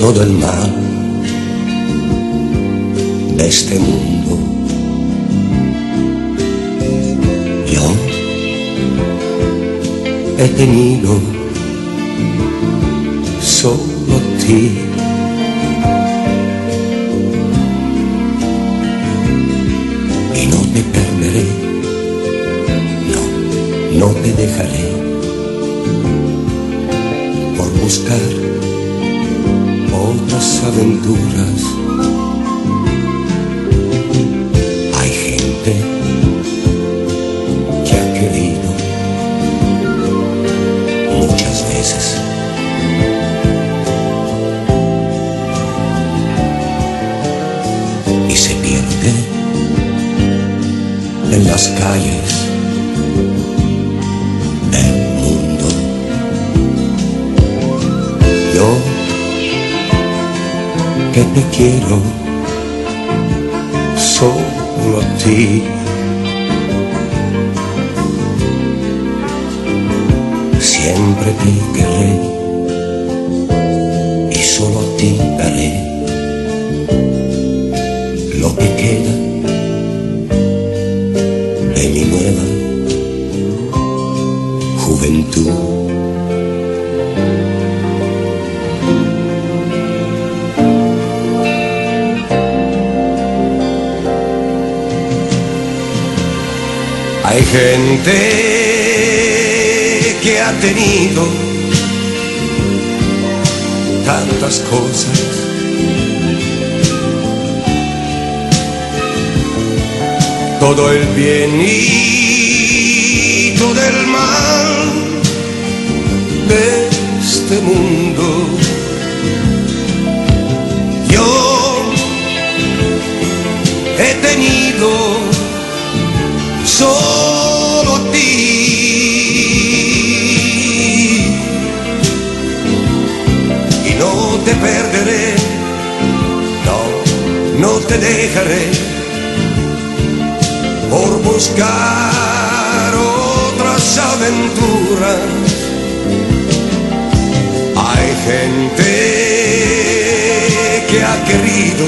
todo el mal de este mundo. Yo he tenido solo a ti. Y no te perderé, no te dejaré por buscar otras aventuras. Hay gente que ha querido muchas veces y se pierde en las calles del mundo. Yo que te quiero solo a ti, siempre te querré y solo a ti daré lo que queda de mi nueva juventud. Hay gente que ha tenido tantas cosas, todo el bien y todo el mal de este mundo. Yo he tenido solo a ti y no te perderé, no te dejaré por buscar otras aventuras. Hay gente que ha querido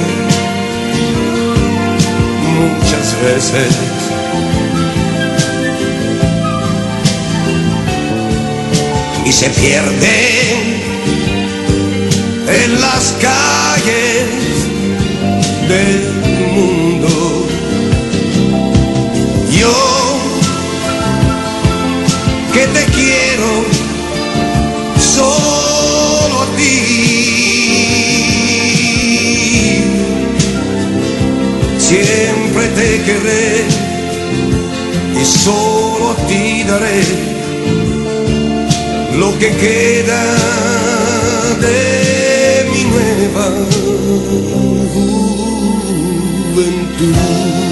muchas veces y se pierden en las calles del mundo. Yo que te quiero solo a ti, siempre te querré y solo a ti daré lo que queda de mi nueva juventud.